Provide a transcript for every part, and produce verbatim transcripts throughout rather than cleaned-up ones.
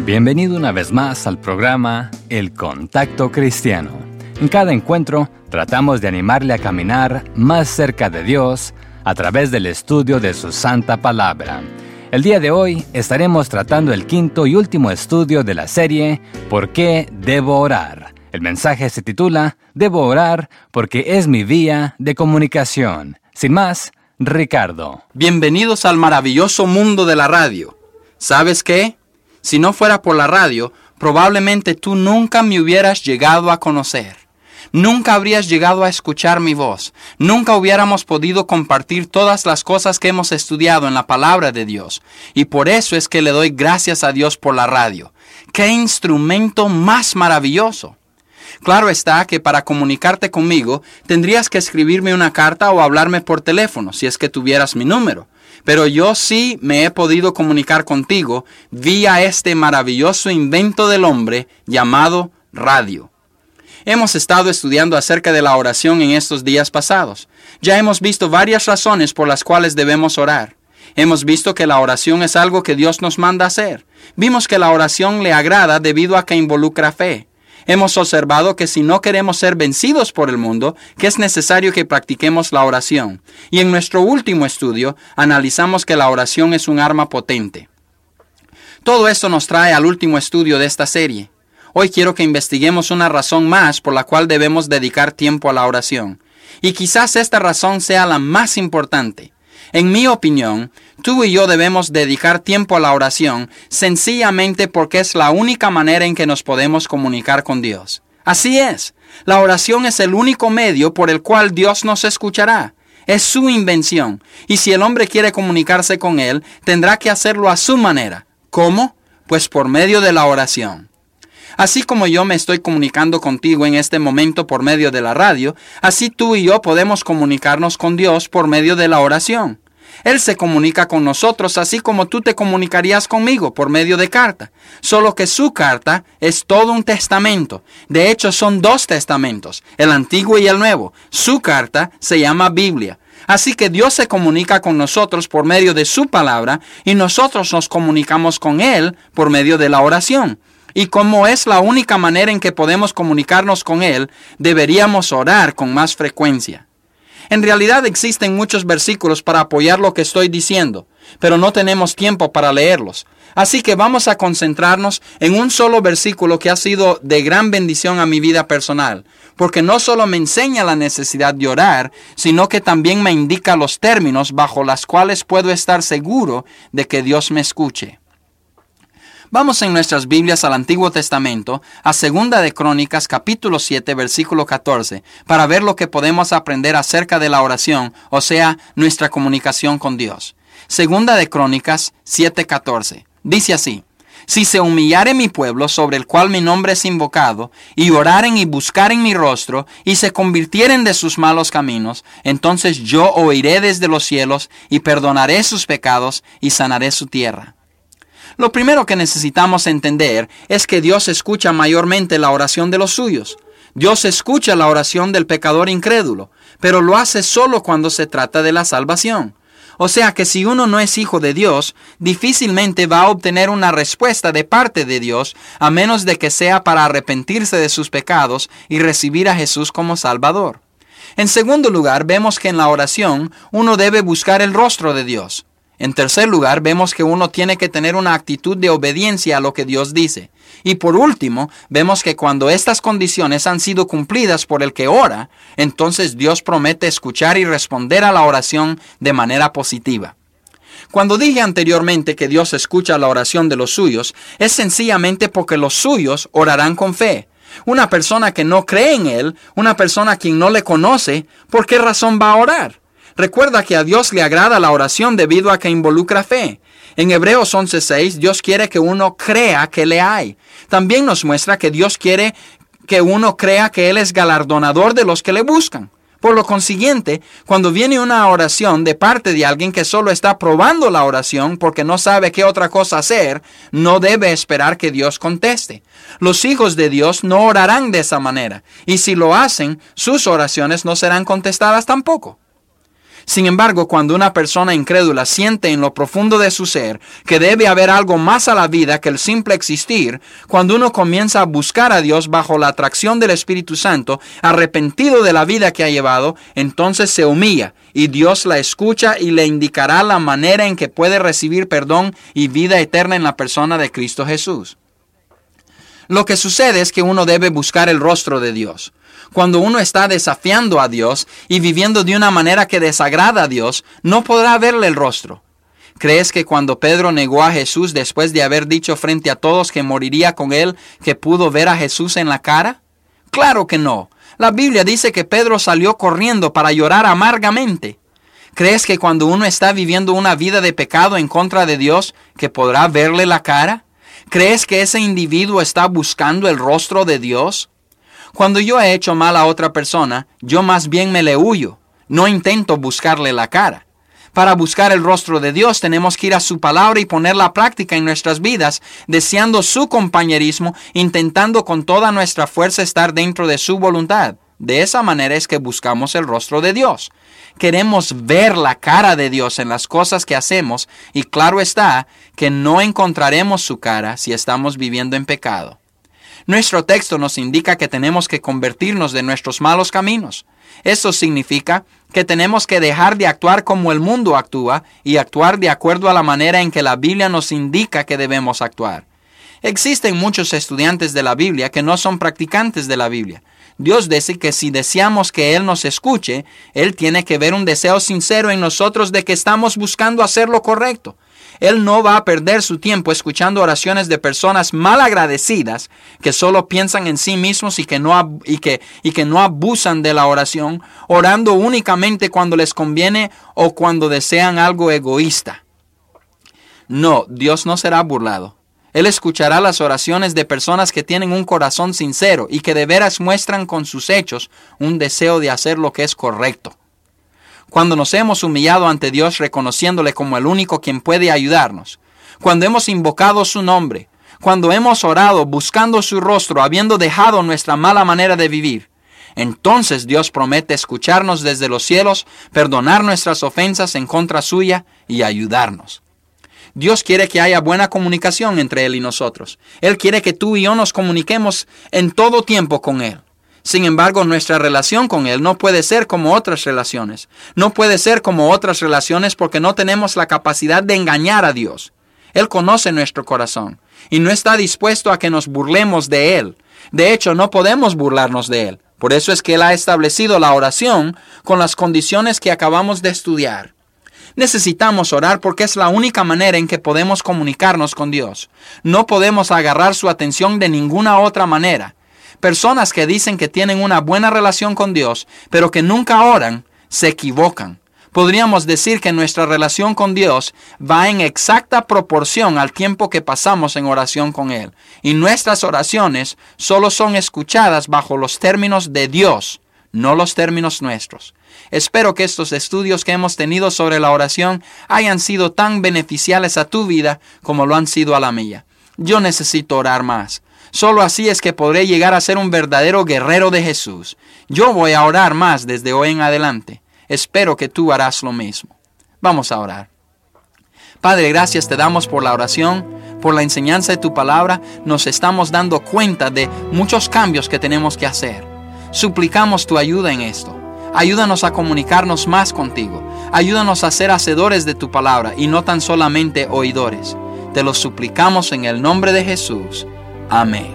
Bienvenido una vez más al programa El Contacto Cristiano. En cada encuentro tratamos de animarle a caminar más cerca de Dios a través del estudio de su Santa Palabra. El día de hoy estaremos tratando el quinto y último estudio de la serie ¿Por qué debo orar? El mensaje se titula Debo orar porque es mi vía de comunicación. Sin más, Ricardo. Bienvenidos al maravilloso mundo de la radio. ¿Sabes qué? Si no fuera por la radio, probablemente tú nunca me hubieras llegado a conocer. Nunca habrías llegado a escuchar mi voz. Nunca hubiéramos podido compartir todas las cosas que hemos estudiado en la palabra de Dios. Y por eso es que le doy gracias a Dios por la radio. ¡Qué instrumento más maravilloso! Claro está que para comunicarte conmigo tendrías que escribirme una carta o hablarme por teléfono, si es que tuvieras mi número. Pero yo sí me he podido comunicar contigo vía este maravilloso invento del hombre llamado radio. Hemos estado estudiando acerca de la oración en estos días pasados. Ya hemos visto varias razones por las cuales debemos orar. Hemos visto que la oración es algo que Dios nos manda hacer. Vimos que la oración le agrada debido a que involucra fe. Hemos observado que si no queremos ser vencidos por el mundo, que es necesario que practiquemos la oración. Y en nuestro último estudio, analizamos que la oración es un arma potente. Todo esto nos trae al último estudio de esta serie. Hoy quiero que investiguemos una razón más por la cual debemos dedicar tiempo a la oración. Y quizás esta razón sea la más importante. En mi opinión, tú y yo debemos dedicar tiempo a la oración sencillamente porque es la única manera en que nos podemos comunicar con Dios. Así es, la oración es el único medio por el cual Dios nos escuchará. Es su invención, y si el hombre quiere comunicarse con Él, tendrá que hacerlo a su manera. ¿Cómo? Pues por medio de la oración. Así como yo me estoy comunicando contigo en este momento por medio de la radio, así tú y yo podemos comunicarnos con Dios por medio de la oración. Él se comunica con nosotros así como tú te comunicarías conmigo por medio de carta. Solo que su carta es todo un testamento. De hecho, son dos testamentos, el Antiguo y el Nuevo. Su carta se llama Biblia. Así que Dios se comunica con nosotros por medio de su palabra y nosotros nos comunicamos con Él por medio de la oración. Y como es la única manera en que podemos comunicarnos con Él, deberíamos orar con más frecuencia. En realidad existen muchos versículos para apoyar lo que estoy diciendo, pero no tenemos tiempo para leerlos. Así que vamos a concentrarnos en un solo versículo que ha sido de gran bendición a mi vida personal, porque no solo me enseña la necesidad de orar, sino que también me indica los términos bajo los cuales puedo estar seguro de que Dios me escuche. Vamos en nuestras Biblias al Antiguo Testamento, a Segunda de Crónicas, capítulo siete, versículo catorce, para ver lo que podemos aprender acerca de la oración, o sea, nuestra comunicación con Dios. Segunda de Crónicas siete, catorce. Dice así: Si se humillare mi pueblo, sobre el cual mi nombre es invocado, y oraren y buscaren mi rostro, y se convirtieren de sus malos caminos, entonces yo oiré desde los cielos, y perdonaré sus pecados, y sanaré su tierra. Lo primero que necesitamos entender es que Dios escucha mayormente la oración de los suyos. Dios escucha la oración del pecador incrédulo, pero lo hace solo cuando se trata de la salvación. O sea que si uno no es hijo de Dios, difícilmente va a obtener una respuesta de parte de Dios, a menos de que sea para arrepentirse de sus pecados y recibir a Jesús como Salvador. En segundo lugar, vemos que en la oración uno debe buscar el rostro de Dios. En tercer lugar, vemos que uno tiene que tener una actitud de obediencia a lo que Dios dice. Y por último, vemos que cuando estas condiciones han sido cumplidas por el que ora, entonces Dios promete escuchar y responder a la oración de manera positiva. Cuando dije anteriormente que Dios escucha la oración de los suyos, es sencillamente porque los suyos orarán con fe. Una persona que no cree en Él, una persona a quien no le conoce, ¿por qué razón va a orar? Recuerda que a Dios le agrada la oración debido a que involucra fe. En Hebreos once seis, Dios quiere que uno crea que le hay. También nos muestra que Dios quiere que uno crea que Él es galardonador de los que le buscan. Por lo consiguiente, cuando viene una oración de parte de alguien que solo está probando la oración porque no sabe qué otra cosa hacer, no debe esperar que Dios conteste. Los hijos de Dios no orarán de esa manera, y si lo hacen, sus oraciones no serán contestadas tampoco. Sin embargo, cuando una persona incrédula siente en lo profundo de su ser que debe haber algo más a la vida que el simple existir, cuando uno comienza a buscar a Dios bajo la atracción del Espíritu Santo, arrepentido de la vida que ha llevado, entonces se humilla y Dios la escucha y le indicará la manera en que puede recibir perdón y vida eterna en la persona de Cristo Jesús. Lo que sucede es que uno debe buscar el rostro de Dios. Cuando uno está desafiando a Dios y viviendo de una manera que desagrada a Dios, no podrá verle el rostro. ¿Crees que cuando Pedro negó a Jesús después de haber dicho frente a todos que moriría con él, que pudo ver a Jesús en la cara? Claro que no. La Biblia dice que Pedro salió corriendo para llorar amargamente. ¿Crees que cuando uno está viviendo una vida de pecado en contra de Dios, que podrá verle la cara? ¿Crees que ese individuo está buscando el rostro de Dios? Cuando yo he hecho mal a otra persona, yo más bien me le huyo. No intento buscarle la cara. Para buscar el rostro de Dios tenemos que ir a su palabra y ponerla a práctica en nuestras vidas, deseando su compañerismo, intentando con toda nuestra fuerza estar dentro de su voluntad. De esa manera es que buscamos el rostro de Dios. Queremos ver la cara de Dios en las cosas que hacemos y claro está que no encontraremos su cara si estamos viviendo en pecado. Nuestro texto nos indica que tenemos que convertirnos de nuestros malos caminos. Eso significa que tenemos que dejar de actuar como el mundo actúa y actuar de acuerdo a la manera en que la Biblia nos indica que debemos actuar. Existen muchos estudiantes de la Biblia que no son practicantes de la Biblia. Dios dice que si deseamos que Él nos escuche, Él tiene que ver un deseo sincero en nosotros de que estamos buscando hacer lo correcto. Él no va a perder su tiempo escuchando oraciones de personas mal agradecidas que solo piensan en sí mismos y que, no, y, que, y que no abusan de la oración, orando únicamente cuando les conviene o cuando desean algo egoísta. No, Dios no será burlado. Él escuchará las oraciones de personas que tienen un corazón sincero y que de veras muestran con sus hechos un deseo de hacer lo que es correcto. Cuando nos hemos humillado ante Dios reconociéndole como el único quien puede ayudarnos, cuando hemos invocado su nombre, cuando hemos orado buscando su rostro, habiendo dejado nuestra mala manera de vivir, entonces Dios promete escucharnos desde los cielos, perdonar nuestras ofensas en contra suya y ayudarnos. Dios quiere que haya buena comunicación entre Él y nosotros. Él quiere que tú y yo nos comuniquemos en todo tiempo con Él. Sin embargo, nuestra relación con Él no puede ser como otras relaciones. No puede ser como otras relaciones porque no tenemos la capacidad de engañar a Dios. Él conoce nuestro corazón y no está dispuesto a que nos burlemos de Él. De hecho, no podemos burlarnos de Él. Por eso es que Él ha establecido la oración con las condiciones que acabamos de estudiar. Necesitamos orar porque es la única manera en que podemos comunicarnos con Dios. No podemos agarrar su atención de ninguna otra manera. Personas que dicen que tienen una buena relación con Dios, pero que nunca oran, se equivocan. Podríamos decir que nuestra relación con Dios va en exacta proporción al tiempo que pasamos en oración con Él. Y nuestras oraciones solo son escuchadas bajo los términos de Dios, no los términos nuestros. Espero que estos estudios que hemos tenido sobre la oración hayan sido tan beneficiales a tu vida como lo han sido a la mía. Yo necesito orar más. Solo así es que podré llegar a ser un verdadero guerrero de Jesús. Yo voy a orar más desde hoy en adelante. Espero que tú harás lo mismo. Vamos a orar. Padre, gracias te damos por la oración, por la enseñanza de tu palabra. Nos estamos dando cuenta de muchos cambios que tenemos que hacer. Suplicamos tu ayuda en esto. Ayúdanos a comunicarnos más contigo. Ayúdanos a ser hacedores de tu palabra y no tan solamente oidores. Te lo suplicamos en el nombre de Jesús. Amén.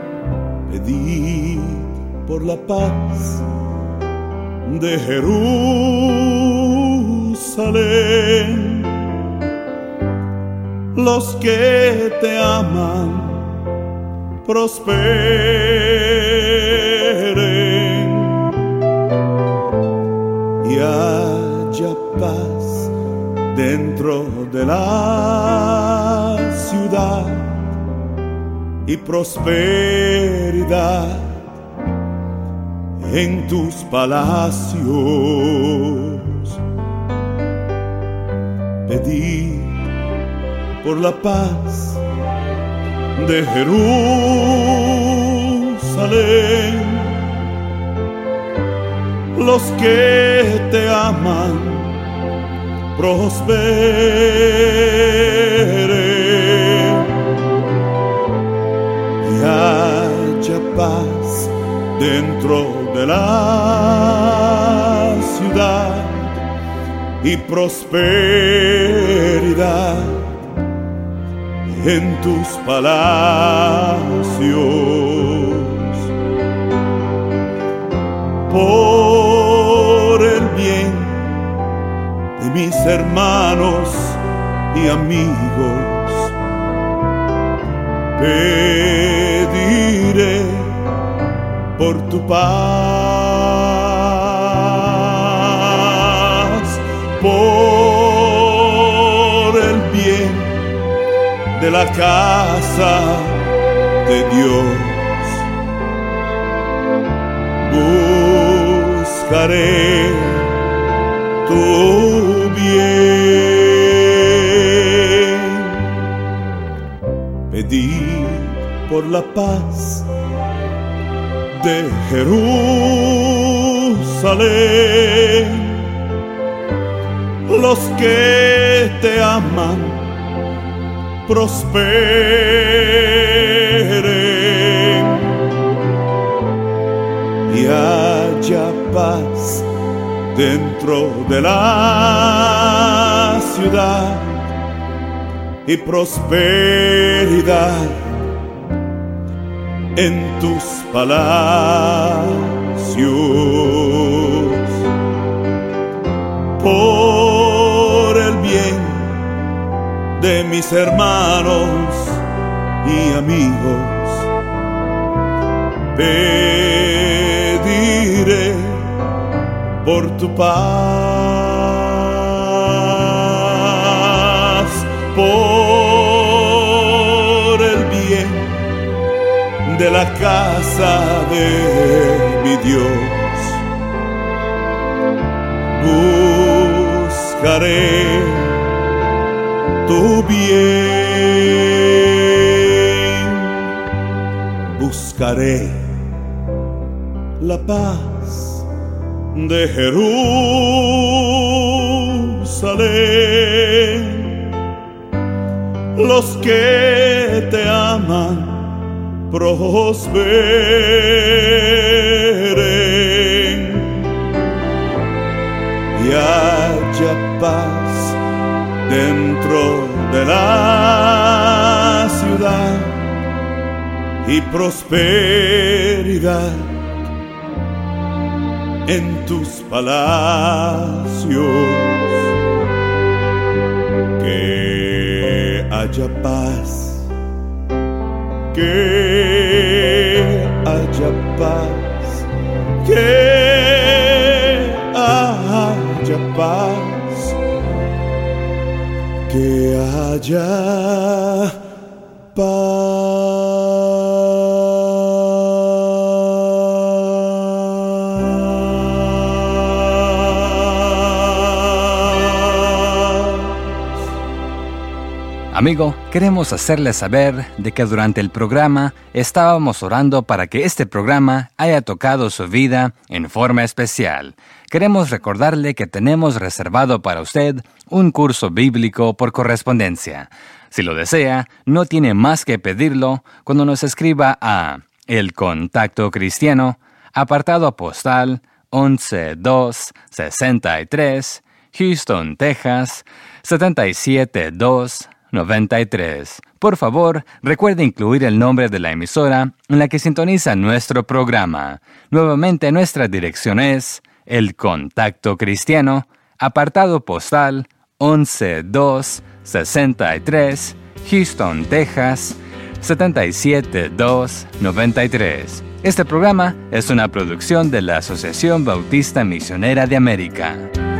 Pedid por la paz de Jerusalén. Los que te aman prosperen y haya paz dentro de la ciudad y prosperidad en tus palacios. Pedid por la paz de Jerusalén. Los que te aman prospere y haya paz dentro de la ciudad y prosperidad en tus palacios. Por el bien de mis hermanos y amigos, pediré por tu paz, por el bien de la casa de Dios. Buscaré tu bien, pedir por la paz de Jerusalén. Los que te aman prosperen y haya paz dentro de la ciudad y prosperidad en tus palacios. Por el bien de mis hermanos y amigos, pediré por tu paz, por el bien de la casa de mi Dios. Buscaré tu bien, buscaré la paz de Jerusalén. Los que te aman prosperen y haya paz dentro de la ciudad y prosperidad en tus palacios. Que haya paz, que haya paz, que haya paz, que haya Amigo, queremos hacerle saber de que durante el programa estábamos orando para que este programa haya tocado su vida en forma especial. Queremos recordarle que tenemos reservado para usted un curso bíblico por correspondencia. Si lo desea, no tiene más que pedirlo cuando nos escriba a El Contacto Cristiano, apartado postal once dos sesenta y tres, Houston, Texas, siete siete dos noventa y tres. Por favor, recuerde incluir el nombre de la emisora en la que sintoniza nuestro programa. Nuevamente, nuestra dirección es El Contacto Cristiano, apartado postal once dos sesenta y tres, Houston, Texas, siete siete dos noventa y tres. Este programa es una producción de la Asociación Bautista Misionera de América.